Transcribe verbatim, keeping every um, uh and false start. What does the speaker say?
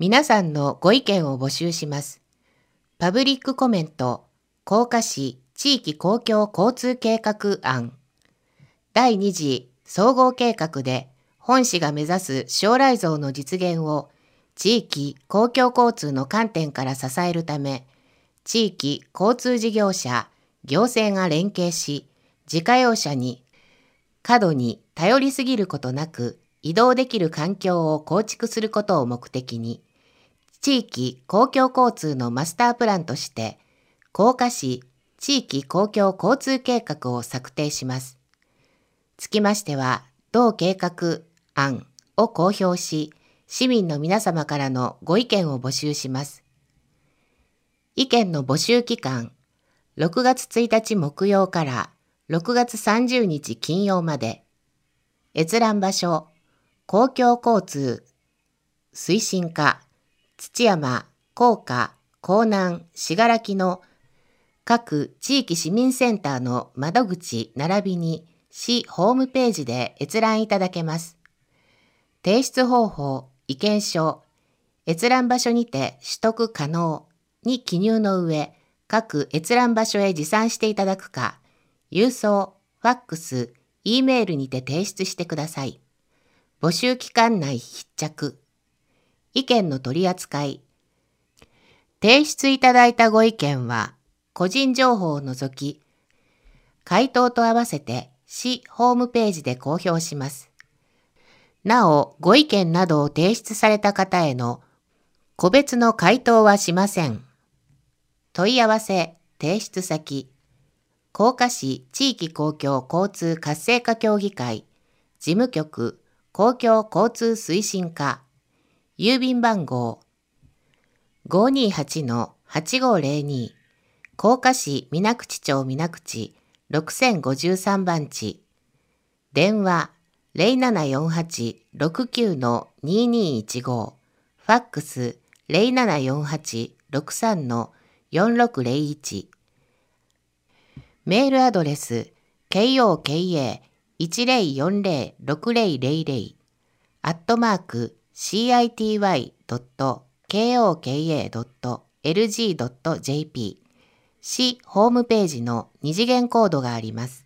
皆さんのご意見を募集します。パブリックコメント、甲賀市地域公共交通計画案。第二次総合計画で本市が目指す将来像の実現を地域公共交通の観点から支えるため、地域交通事業者、行政が連携し、自家用車に過度に頼りすぎることなく移動できる環境を構築することを目的に、地域公共交通のマスタープランとして、甲賀市地域公共交通計画を策定します。つきましては、同計画案を公表し、市民の皆様からのご意見を募集します。意見の募集期間、ろくがつついたち木曜からろくがつさんじゅうにち金曜まで。閲覧場所、公共交通推進課、土山、甲賀、甲南、信楽の各地域市民センターの窓口並びに市ホームページで閲覧いただけます。提出方法、意見書、閲覧場所にて取得可能に記入の上、各閲覧場所へ持参していただくか、郵送、ファックス、E メールにて提出してください。募集期間内必着。意見の取り扱い。提出いただいたご意見は、個人情報を除き、回答と合わせて市ホームページで公表します。なお、ご意見などを提出された方への個別の回答はしません。問い合わせ、提出先、甲賀市地域公共交通活性化協議会、事務局、公共交通推進課、郵便番号 ごーにーはちのはちごーぜろに、甲賀市水口町水口ろくせんごじゅうさんばんち、電話 ゼロななよんはちろくきゅうのにーにーいちご、ファックス ゼロななよんはちろくさんのよんろくゼロいち、メールアドレス コーカいちゼロよんゼロろくゼロゼロゼロ アットマーク シーアイティーワイドットコーカドットエルジードットジェーピー 市ホームページの二次元コードがあります。